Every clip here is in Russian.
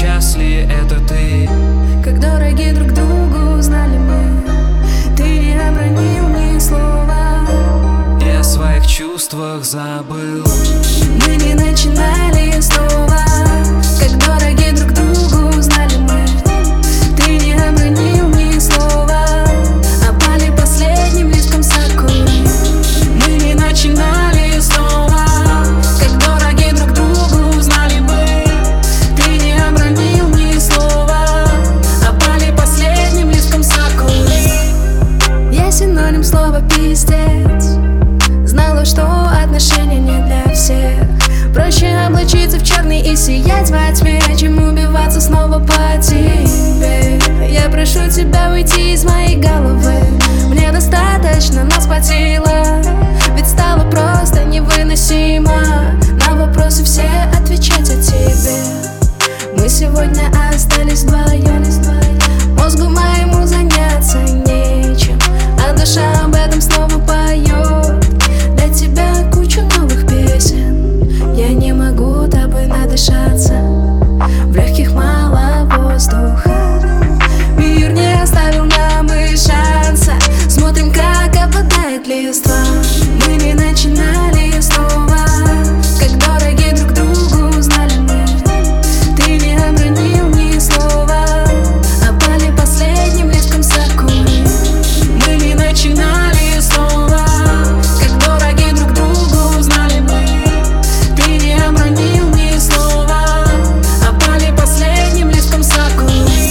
сейчас ли это ты? Как дороги друг другу знали мы, ты не обронил ни слова. Я о своих чувствах забыл. Мы не начинали снова. Как дороги друг другу знали мы, ты не обронил ни слова. Опали последним листком сакуры. Мы не начинали снова. Как дороги друг другу знали мы, ты не обронил ни слова. Опали последним листком сакуры. Я синоним слова пиздец. Знала, что отношения не для всех. Проще облачиться в черный и сиять во тьме, чем убиваться снова по тебе. Я прошу тебя уйти из моей головы. Мне достаточно нас хватило, ведь стало просто невыносимо на вопросы все отвечать о тебе. Мы сегодня остались вдвоем. Мозгу моему заняться нечем, а душа об этом снова поет. Для тебя куча новых песен. Я не могу тобой надышаться. В легких мало воздуха. Мир не оставил нам и шанса. Смотрим, как опадает листва. Мы не начинали снова. Как дороги друг другу знали мы, ты не обронил ни слова. Опали последним листком сакуры. Мы не начинали снова. Как дороги друг другу знали мы, ты не обронил ни слова. Опали последним листком сакуры.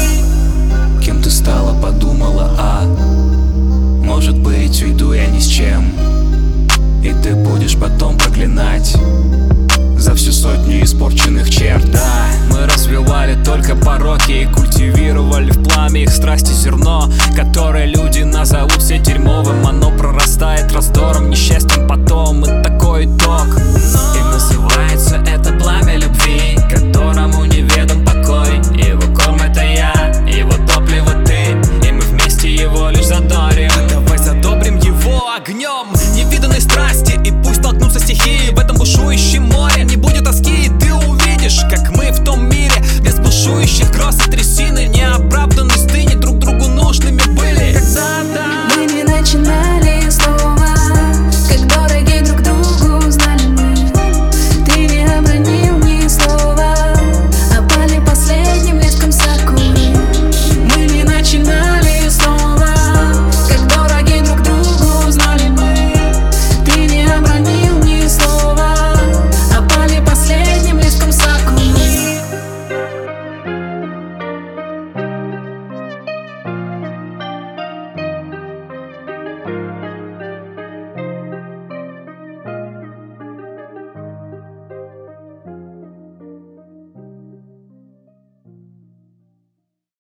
Кем ты стала, подумала, может быть, уйду я ни с чем, и ты будешь потом проклинать за всю сотню испорченных черт. Да, мы развивали только пороки и культивировали в пламя их страсти зерно, которое люди назовут все дерьмовым. Оно